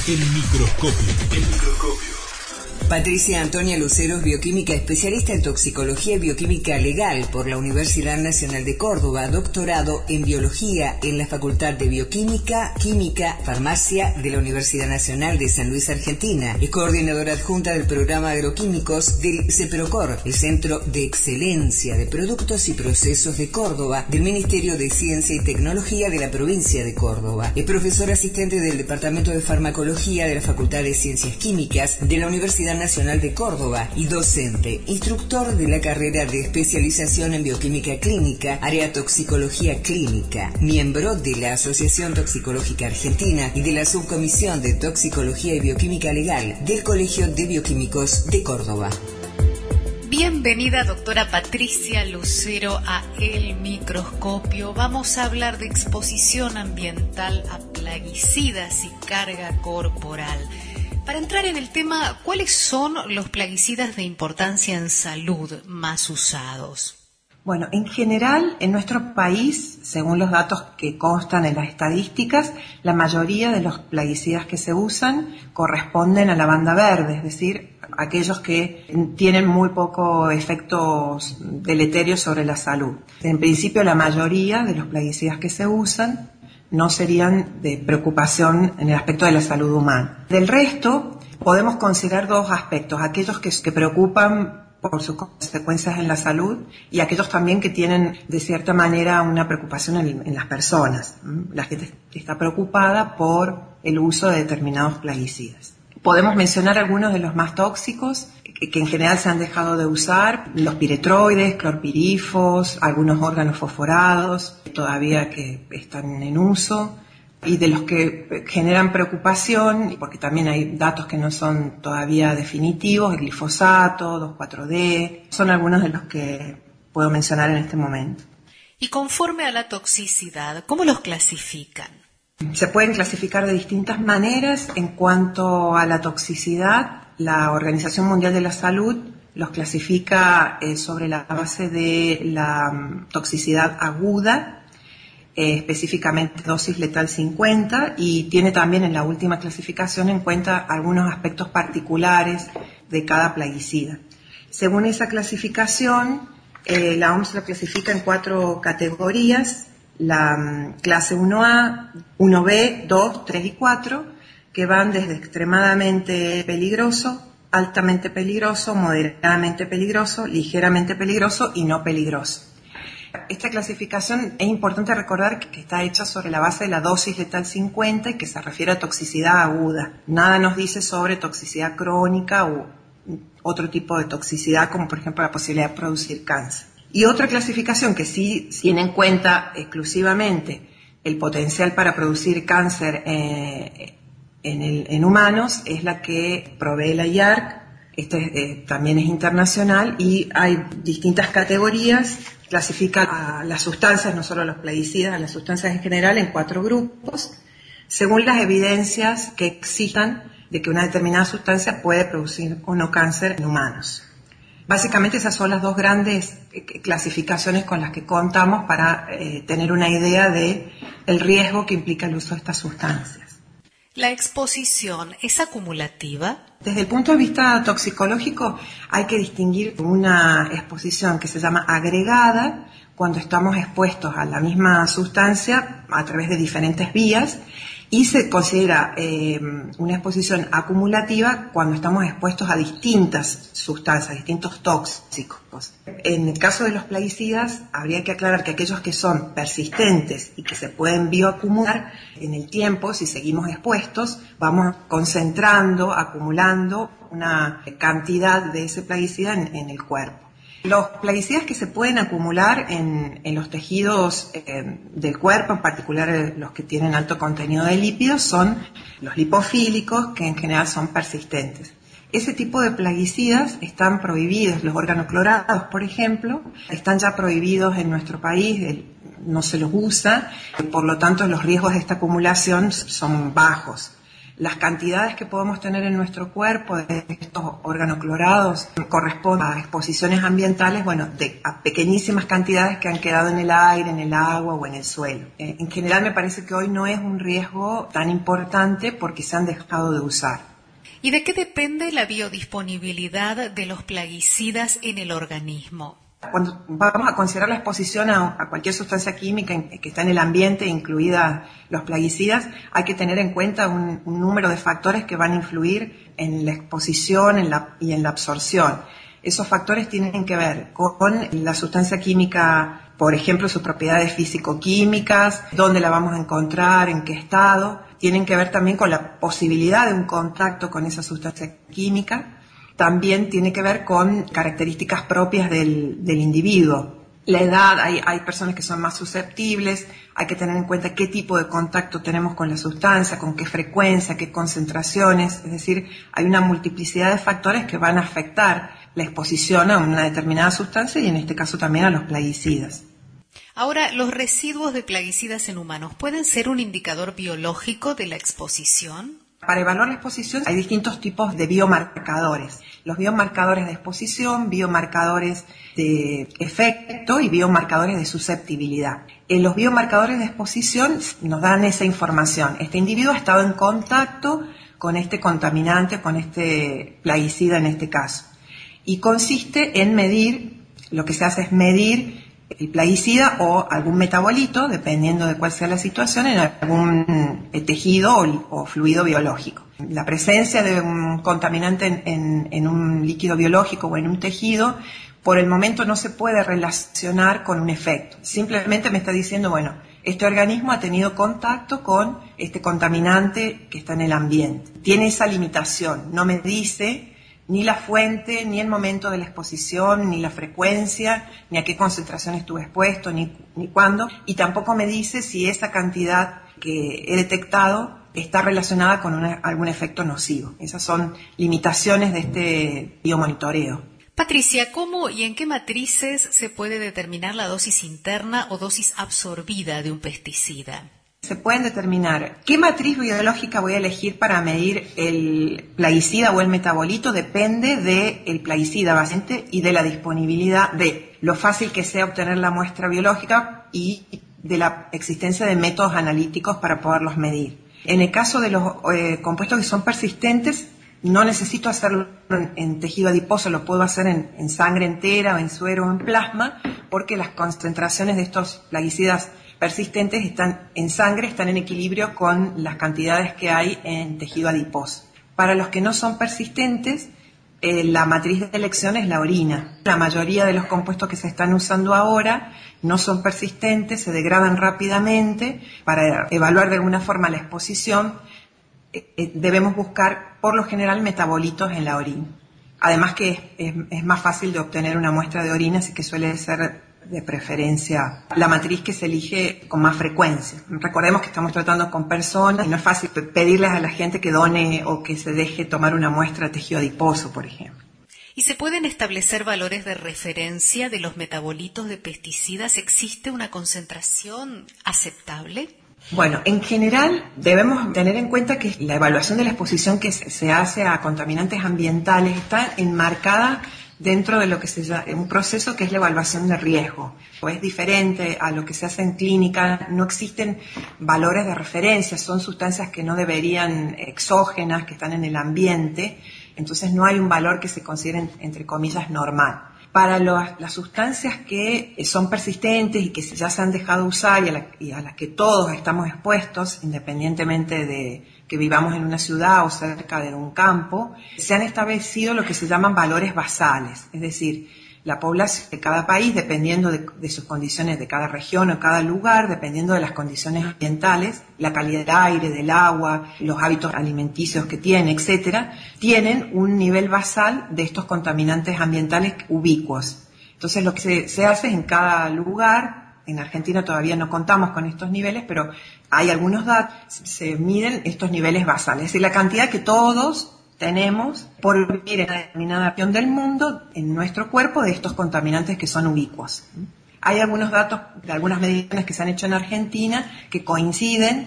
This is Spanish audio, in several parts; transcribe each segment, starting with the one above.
El microscopio. Patricia Antonia Lucero es bioquímica, especialista en toxicología y bioquímica legal por la Universidad Nacional de Córdoba, doctorado en biología en la Facultad de Bioquímica, Química, Farmacia de la Universidad Nacional de San Luis, Argentina. Es coordinadora adjunta del programa agroquímicos del CEPROCOR, el Centro de Excelencia de Productos y Procesos de Córdoba, del Ministerio de Ciencia y Tecnología de la provincia de Córdoba. Es profesor asistente del Departamento de Farmacología de la Facultad de Ciencias Químicas de la Universidad Nacional de Córdoba y docente, instructor de la carrera de especialización en bioquímica clínica, área toxicología clínica, miembro de la Asociación Toxicológica Argentina y de la Subcomisión de Toxicología y Bioquímica Legal del Colegio de Bioquímicos de Córdoba. Bienvenida, doctora Patricia Lucero, a El Microscopio. Vamos a hablar de exposición ambiental a plaguicidas y carga corporal. Para entrar en el tema, ¿cuáles son los plaguicidas de importancia en salud más usados? Bueno, en general, en nuestro país, según los datos que constan en las estadísticas, la mayoría de los plaguicidas que se usan corresponden a la banda verde, es decir, aquellos que tienen muy poco efectos deleterios sobre la salud. En principio, la mayoría de los plaguicidas que se usan no serían de preocupación en el aspecto de la salud humana. Del resto, podemos considerar dos aspectos, aquellos que preocupan por sus consecuencias en la salud y aquellos también que tienen, de cierta manera, una preocupación en las personas. La gente está preocupada por el uso de determinados plaguicidas. Podemos mencionar algunos de los más tóxicos que en general se han dejado de usar, los piretroides, clorpirifos, algunos órganos fosforados todavía que están en uso, y de los que generan preocupación, porque también hay datos que no son todavía definitivos, el glifosato, 2,4-D, son algunos de los que puedo mencionar en este momento. Y conforme a la toxicidad, ¿cómo los clasifican? Se pueden clasificar de distintas maneras. En cuanto a la toxicidad, la Organización Mundial de la Salud los clasifica sobre la base de la toxicidad aguda, específicamente dosis letal 50, y tiene también en la última clasificación en cuenta algunos aspectos particulares de cada plaguicida. Según esa clasificación, la OMS lo clasifica en 4 categorías: la clase 1A, 1B, 2, 3 y 4, que van desde extremadamente peligroso, altamente peligroso, moderadamente peligroso, ligeramente peligroso y no peligroso. Esta clasificación es importante recordar que está hecha sobre la base de la dosis letal 50 y que se refiere a toxicidad aguda. Nada nos dice sobre toxicidad crónica o otro tipo de toxicidad, como por ejemplo la posibilidad de producir cáncer. Y otra clasificación que sí tiene en cuenta exclusivamente el potencial para producir cáncer en humanos es la que provee la IARC. También es internacional y hay distintas categorías. Clasifica a las sustancias, no solo a los plaguicidas, a las sustancias en general en 4 grupos, según las evidencias que existan de que una determinada sustancia puede producir o no cáncer en humanos. Básicamente esas son las dos grandes clasificaciones con las que contamos para tener una idea de el riesgo que implica el uso de estas sustancias. ¿La exposición es acumulativa? Desde el punto de vista toxicológico hay que distinguir una exposición que se llama agregada, cuando estamos expuestos a la misma sustancia a través de diferentes vías, y se considera una exposición acumulativa cuando estamos expuestos a distintas sustancias, distintos tóxicos. En el caso de los plaguicidas, habría que aclarar que aquellos que son persistentes y que se pueden bioacumular en el tiempo, si seguimos expuestos, vamos concentrando, acumulando una cantidad de ese plaguicida en el cuerpo. Los plaguicidas que se pueden acumular en los tejidos del cuerpo, en particular los que tienen alto contenido de lípidos, son los lipofílicos, que en general son persistentes. Ese tipo de plaguicidas están prohibidos. Los organoclorados, por ejemplo, están ya prohibidos en nuestro país, no se los usa, por lo tanto los riesgos de esta acumulación son bajos. Las cantidades que podemos tener en nuestro cuerpo de estos organoclorados corresponden a exposiciones ambientales, a pequeñísimas cantidades que han quedado en el aire, en el agua o en el suelo. En general me parece que hoy no es un riesgo tan importante porque se han dejado de usar. ¿Y de qué depende la biodisponibilidad de los plaguicidas en el organismo? Cuando vamos a considerar la exposición a cualquier sustancia química que está en el ambiente, incluidas los plaguicidas, hay que tener en cuenta un número de factores que van a influir en la exposición y en la absorción. Esos factores tienen que ver con la sustancia química, por ejemplo, sus propiedades físico-químicas, dónde la vamos a encontrar, en qué estado. Tienen que ver también con la posibilidad de un contacto con esa sustancia química. También tiene que ver con características propias del individuo. La edad, hay personas que son más susceptibles, hay que tener en cuenta qué tipo de contacto tenemos con la sustancia, con qué frecuencia, qué concentraciones, es decir, hay una multiplicidad de factores que van a afectar la exposición a una determinada sustancia y en este caso también a los plaguicidas. Ahora, ¿los residuos de plaguicidas en humanos pueden ser un indicador biológico de la exposición? Para evaluar la exposición hay distintos tipos de biomarcadores. Los biomarcadores de exposición, biomarcadores de efecto y biomarcadores de susceptibilidad. Los biomarcadores de exposición nos dan esa información. Este individuo ha estado en contacto con este contaminante, con este plaguicida en este caso. Y consiste en medir, lo que se hace es medir el plaguicida o algún metabolito, dependiendo de cuál sea la situación, en algún tejido o fluido biológico. La presencia de un contaminante en un líquido biológico o en un tejido, por el momento no se puede relacionar con un efecto. Simplemente me está diciendo, este organismo ha tenido contacto con este contaminante que está en el ambiente. Tiene esa limitación, no me dice ni la fuente, ni el momento de la exposición, ni la frecuencia, ni a qué concentración estuve expuesto, ni cuándo, y tampoco me dice si esa cantidad que he detectado está relacionada con algún efecto nocivo. Esas son limitaciones de este biomonitoreo. Patricia, ¿cómo y en qué matrices se puede determinar la dosis interna o dosis absorbida de un pesticida? Se pueden determinar qué matriz biológica voy a elegir para medir el plaguicida o el metabolito, depende del plaguicida básicamente y de la disponibilidad, de lo fácil que sea obtener la muestra biológica y de la existencia de métodos analíticos para poderlos medir. En el caso de los compuestos que son persistentes, no necesito hacerlo en tejido adiposo, lo puedo hacer en sangre entera o en suero o en plasma, porque las concentraciones de estos plaguicidas persistentes están en equilibrio con las cantidades que hay en tejido adiposo. Para los que no son persistentes, la matriz de elección es la orina. La mayoría de los compuestos que se están usando ahora no son persistentes, se degradan rápidamente. Para evaluar de alguna forma la exposición, debemos buscar por lo general metabolitos en la orina. Además que es más fácil de obtener una muestra de orina, así que suele ser de preferencia la matriz que se elige con más frecuencia. Recordemos que estamos tratando con personas y no es fácil pedirles a la gente que done o que se deje tomar una muestra de tejido adiposo, por ejemplo. ¿Y se pueden establecer valores de referencia de los metabolitos de pesticidas? ¿Existe una concentración aceptable? Bueno, en general debemos tener en cuenta que la evaluación de la exposición que se hace a contaminantes ambientales está enmarcada dentro de lo que se llama un proceso que es la evaluación de riesgo. Es diferente a lo que se hace en clínica, no existen valores de referencia, son sustancias que no deberían, exógenas, que están en el ambiente, entonces no hay un valor que se considere, entre comillas, normal. Para las sustancias que son persistentes y que ya se han dejado usar y a las que todos estamos expuestos, independientemente de que vivamos en una ciudad o cerca de un campo, se han establecido lo que se llaman valores basales, es decir, la población de cada país, dependiendo de sus condiciones de cada región o cada lugar, dependiendo de las condiciones ambientales, la calidad del aire, del agua, los hábitos alimenticios que tiene, etcétera, tienen un nivel basal de estos contaminantes ambientales ubicuos. Entonces lo que se hace es en cada lugar. En Argentina todavía no contamos con estos niveles, pero hay algunos datos, se miden estos niveles basales, es decir, la cantidad que todos tenemos por vivir en una determinada región del mundo, en nuestro cuerpo, de estos contaminantes que son ubicuos. Hay algunos datos de algunas mediciones que se han hecho en Argentina que coinciden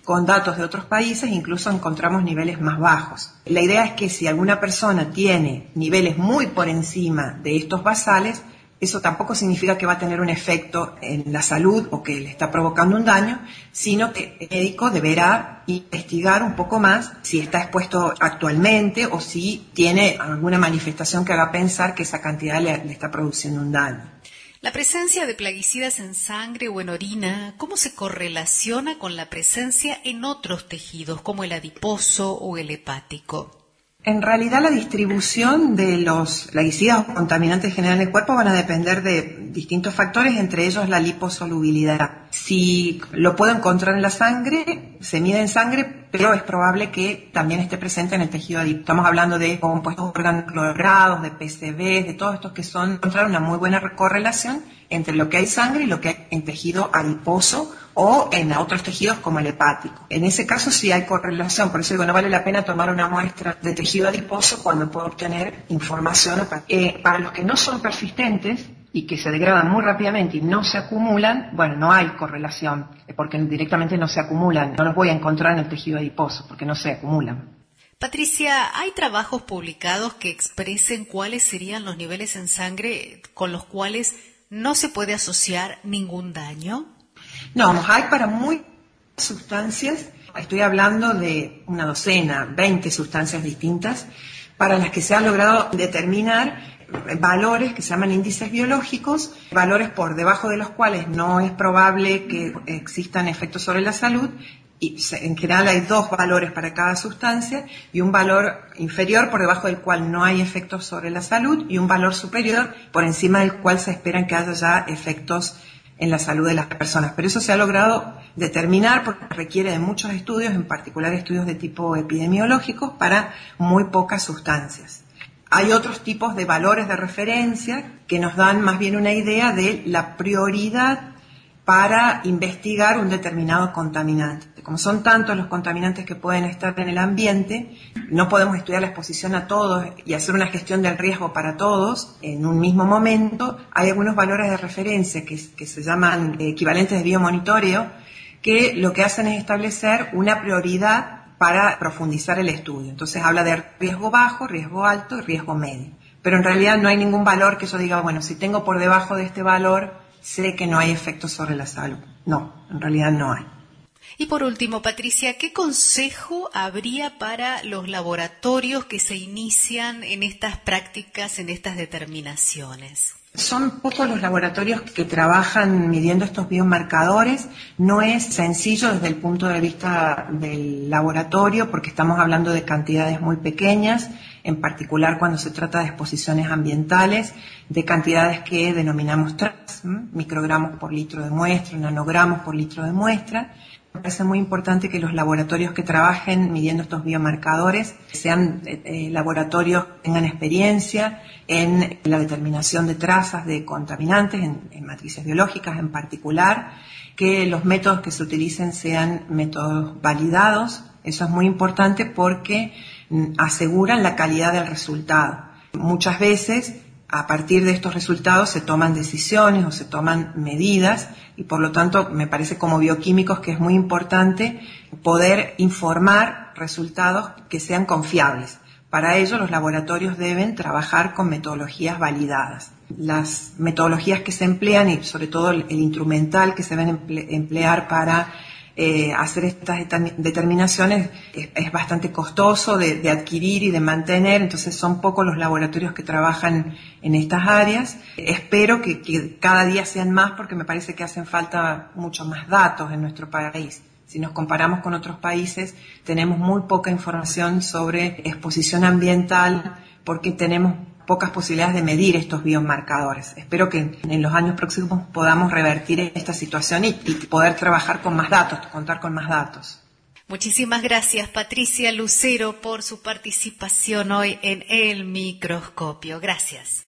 con datos de otros países incluso encontramos niveles más bajos. La idea es que si alguna persona tiene niveles muy por encima de estos basales, eso tampoco significa que va a tener un efecto en la salud o que le está provocando un daño, sino que el médico deberá investigar un poco más si está expuesto actualmente o si tiene alguna manifestación que haga pensar que esa cantidad le está produciendo un daño. La presencia de plaguicidas en sangre o en orina, ¿cómo se correlaciona con la presencia en otros tejidos como el adiposo o el hepático? En realidad la distribución de los plaguicidas o contaminantes generales del cuerpo van a depender de distintos factores, entre ellos la liposolubilidad. Si lo puedo encontrar en la sangre, se mide en sangre, pero es probable que también esté presente en el tejido adiposo. Estamos hablando de compuestos organoclorados, de PCBs, de todos estos que son encontrar una muy buena correlación entre lo que hay en sangre y lo que hay en tejido adiposo o en otros tejidos como el hepático. En ese caso sí hay correlación, por eso digo, no vale la pena tomar una muestra de tejido adiposo cuando puedo obtener información. Para los que no son persistentes y que se degradan muy rápidamente y no se acumulan, bueno, no hay correlación, porque directamente no se acumulan, no los voy a encontrar en el tejido adiposo, porque no se acumulan. Patricia, ¿hay trabajos publicados que expresen cuáles serían los niveles en sangre con los cuales no se puede asociar ningún daño? No, hay para muy sustancias, estoy hablando de una docena, 20 sustancias distintas, para las que se ha logrado determinar valores que se llaman índices biológicos, valores por debajo de los cuales no es probable que existan efectos sobre la salud, y en general hay 2 valores para cada sustancia, y un valor inferior por debajo del cual no hay efectos sobre la salud, y un valor superior por encima del cual se esperan que haya ya efectos en la salud de las personas. Pero eso se ha logrado determinar porque requiere de muchos estudios, en particular estudios de tipo epidemiológico, para muy pocas sustancias. Hay otros tipos de valores de referencia que nos dan más bien una idea de la prioridad para investigar un determinado contaminante. Como son tantos los contaminantes que pueden estar en el ambiente, no podemos estudiar la exposición a todos y hacer una gestión del riesgo para todos en un mismo momento. Hay algunos valores de referencia que se llaman equivalentes de biomonitoreo, que lo que hacen es establecer una prioridad para profundizar el estudio. Entonces habla de riesgo bajo, riesgo alto y riesgo medio. Pero en realidad no hay ningún valor que yo diga, bueno, si tengo por debajo de este valor, sé que no hay efectos sobre la salud. No, en realidad no hay. Y por último, Patricia, ¿qué consejo habría para los laboratorios que se inician en estas prácticas, en estas determinaciones? Son pocos los laboratorios que trabajan midiendo estos biomarcadores. No es sencillo desde el punto de vista del laboratorio porque estamos hablando de cantidades muy pequeñas, en particular cuando se trata de exposiciones ambientales, de cantidades que denominamos TRAS, microgramos por litro de muestra, nanogramos por litro de muestra. Me parece muy importante que los laboratorios que trabajen midiendo estos biomarcadores sean laboratorios que tengan experiencia en la determinación de trazas de contaminantes, en matrices biológicas en particular, que los métodos que se utilicen sean métodos validados. Eso es muy importante porque aseguran la calidad del resultado. Muchas veces, a partir de estos resultados se toman decisiones o se toman medidas y por lo tanto me parece como bioquímicos que es muy importante poder informar resultados que sean confiables. Para ello los laboratorios deben trabajar con metodologías validadas. Las metodologías que se emplean y sobre todo el instrumental que se deben emplear para hacer estas determinaciones es bastante costoso de adquirir y de mantener, entonces son pocos los laboratorios que trabajan en estas áreas. Espero que cada día sean más porque me parece que hacen falta muchos más datos en nuestro país. Si nos comparamos con otros países, tenemos muy poca información sobre exposición ambiental porque tenemos pocas posibilidades de medir estos biomarcadores. Espero que en los años próximos podamos revertir esta situación y poder trabajar con más datos, contar con más datos. Muchísimas gracias, Patricia Lucero, por su participación hoy en El Microscopio. Gracias.